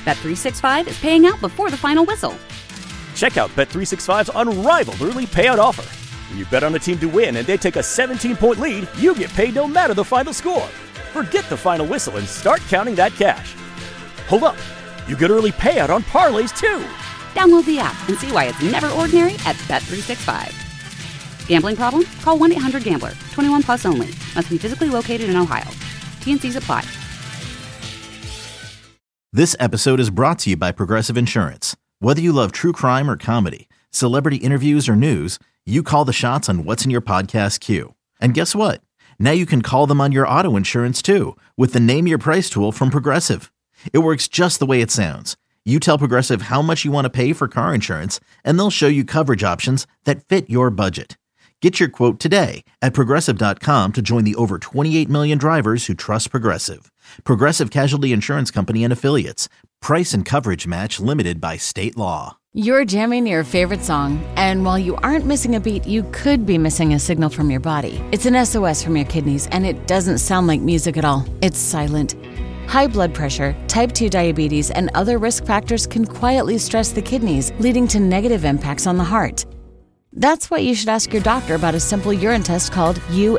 Bet365 is paying out before the final whistle. Check out Bet365's unrivaled early payout offer. When you bet on a team to win and they take a 17-point lead, you get paid no matter the final score. Forget the final whistle and start counting that cash. Hold up. You get early payout on parlays, too. Download the app and see why it's never ordinary at Bet365. Gambling problem? Call 1-800-GAMBLER. 21 plus only. Must be physically located in Ohio. T&Cs apply. This episode is brought to you by Progressive Insurance. Whether you love true crime or comedy, celebrity interviews or news, you call the shots on what's in your podcast queue. And guess what? Now you can call them on your auto insurance too with the Name Your Price tool from Progressive. It works just the way it sounds. You tell Progressive how much you want to pay for car insurance, and they'll show you coverage options that fit your budget. Get your quote today at Progressive.com to join the over 28 million drivers who trust Progressive. Progressive Casualty Insurance Company and Affiliates. Price and coverage match limited by state law. You're jamming your favorite song, and while you aren't missing a beat, you could be missing a signal from your body. It's an SOS from your kidneys, and it doesn't sound like music at all. It's silent. High blood pressure, type 2 diabetes, and other risk factors can quietly stress the kidneys, leading to negative impacts on the heart. That's why you should ask your doctor about a simple urine test called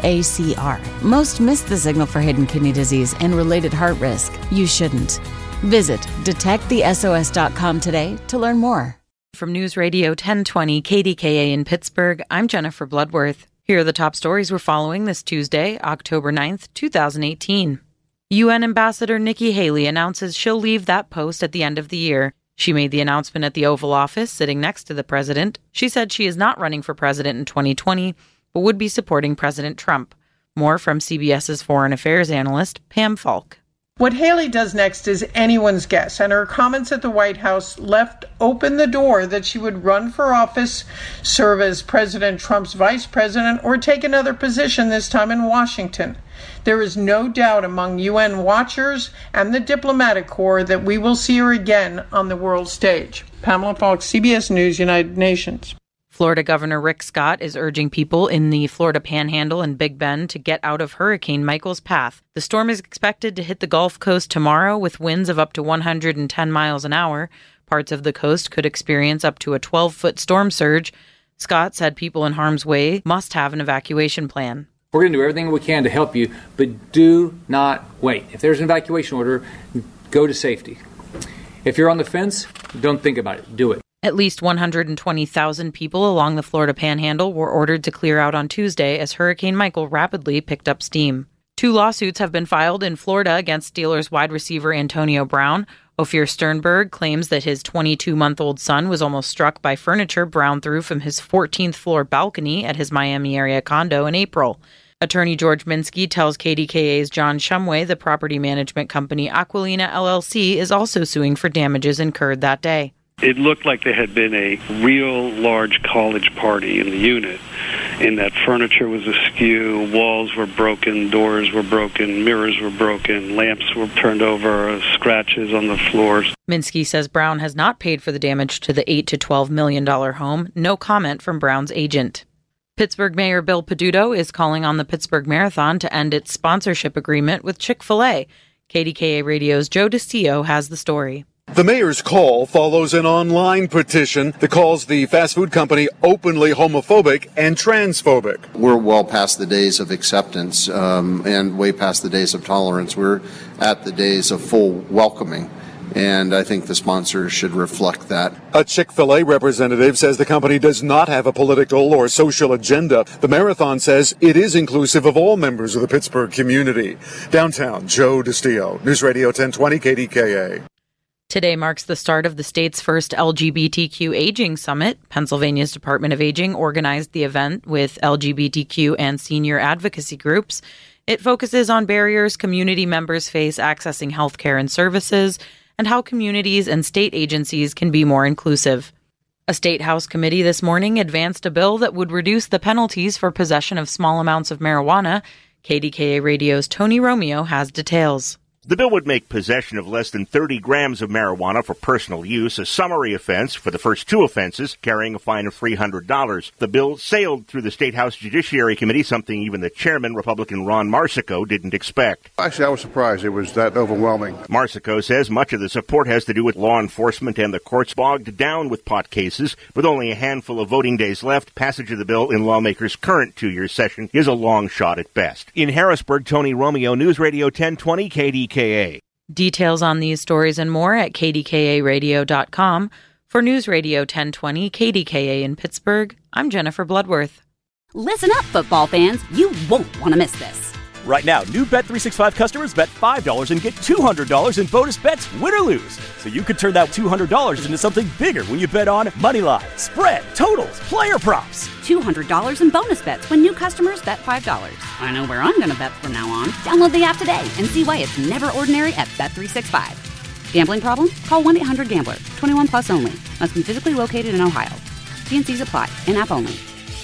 UACR. Most miss the signal for hidden kidney disease and related heart risk. You shouldn't. Visit detectthesos.com today to learn more. From News Radio 1020 KDKA in Pittsburgh, I'm Jennifer Bloodworth. Here are the top stories we're following this Tuesday, October 9th, 2018. UN Ambassador Nikki Haley announces she'll leave that post at the end of the year. She made the announcement at the Oval Office, sitting next to the president. She said she is not running for president in 2020, but would be supporting President Trump. More from CBS's foreign affairs analyst, Pam Falk. What Haley does next is anyone's guess, and her comments at the White House left open the door that she would run for office, serve as President Trump's vice president, or take another position, this time in Washington. There is no doubt among UN watchers and the diplomatic corps that we will see her again on the world stage. Pamela Falk, CBS News, United Nations. Florida Governor Rick Scott is urging people in the Florida Panhandle and Big Bend to get out of Hurricane Michael's path. The storm is expected to hit the Gulf Coast tomorrow with winds of up to 110 miles an hour. Parts of the coast could experience up to a 12-foot storm surge. Scott said people in harm's way must have an evacuation plan. We're going to do everything we can to help you, but do not wait. If there's an evacuation order, go to safety. If you're on the fence, don't think about it. Do it. At least 120,000 people along the Florida Panhandle were ordered to clear out on Tuesday as Hurricane Michael rapidly picked up steam. 2 lawsuits have been filed in Florida against Steelers wide receiver Antonio Brown. Ophir Sternberg claims that his 22-month-old son was almost struck by furniture Brown threw from his 14th floor balcony at his Miami area condo in April. Attorney George Minsky tells KDKA's John Shumway the property management company Aquilina LLC is also suing for damages incurred that day. It looked like there had been a real large college party in the unit, in that furniture was askew, walls were broken, doors were broken, mirrors were broken, lamps were turned over, scratches on the floors. Minsky says Brown has not paid for the damage to the $8 to $12 million home. No comment from Brown's agent. Pittsburgh Mayor Bill Peduto is calling on the Pittsburgh Marathon to end its sponsorship agreement with Chick-fil-A. KDKA Radio's Joe DeStio has the story. The mayor's call follows an online petition that calls the fast food company openly homophobic and transphobic. We're well past the days of acceptance and way past the days of tolerance. We're at the days of full welcoming. And I think the sponsors should reflect that. A Chick-fil-A representative says the company does not have a political or social agenda. The marathon says it is inclusive of all members of the Pittsburgh community. Downtown, Joe DeStio, News Radio 1020 KDKA. Today marks the start of the state's first LGBTQ Aging Summit. Pennsylvania's Department of Aging organized the event with LGBTQ and senior advocacy groups. It focuses on barriers community members face accessing healthcare and services, and how communities and state agencies can be more inclusive. A state House committee this morning advanced a bill that would reduce the penalties for possession of small amounts of marijuana. KDKA Radio's Tony Romeo has details. The bill would make possession of less than 30 grams of marijuana for personal use a summary offense for the first two offenses, carrying a fine of $300. The bill sailed through the State House Judiciary Committee, something even the chairman, Republican Ron Marsico, didn't expect. Actually, I was surprised it was that overwhelming. Marsico says much of the support has to do with law enforcement and the courts bogged down with pot cases. With only a handful of voting days left, passage of the bill in lawmakers' current two-year session is a long shot at best. In Harrisburg, Tony Romeo, News Radio 1020 KDKA. Details on these stories and more at kdkaradio.com. For News Radio 1020 KDKA in Pittsburgh, I'm Jennifer Bloodworth. Listen up, football fans. You won't want to miss this. Right now, new Bet365 customers bet $5 and get $200 in bonus bets, win or lose. So you could turn that $200 into something bigger when you bet on money line, spread, totals, player props. $200 in bonus bets when new customers bet $5. I know where I'm going to bet from now on. Download the app today and see why it's never ordinary at Bet365. Gambling problem? Call 1-800-GAMBLER. 21 plus only. Must be physically located in Ohio. T&Cs apply. In-app only.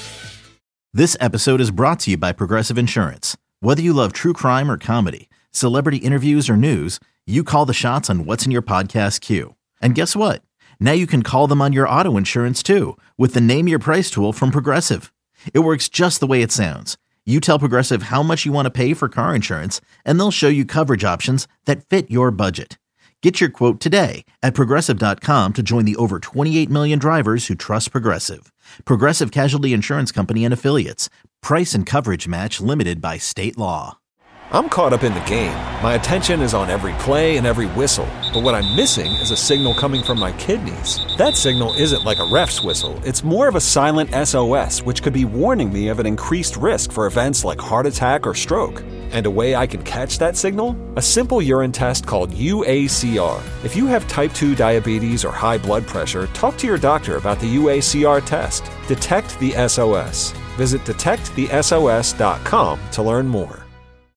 This episode is brought to you by Progressive Insurance. Whether you love true crime or comedy, celebrity interviews or news, you call the shots on what's in your podcast queue. And guess what? Now you can call them on your auto insurance too with the Name Your Price tool from Progressive. It works just the way it sounds. You tell Progressive how much you want to pay for car insurance, and they'll show you coverage options that fit your budget. Get your quote today at Progressive.com to join the over 28 million drivers who trust Progressive. Progressive Casualty Insurance Company and Affiliates. Price and coverage match limited by state law. I'm caught up in the game. My attention is on every play and every whistle. But what I'm missing is a signal coming from my kidneys. That signal isn't like a ref's whistle. It's more of a silent SOS, which could be warning me of an increased risk for events like heart attack or stroke. And a way I can catch that signal? A simple urine test called UACR. If you have type 2 diabetes or high blood pressure, talk to your doctor about the UACR test. Detect the SOS. Visit detectthesos.com to learn more.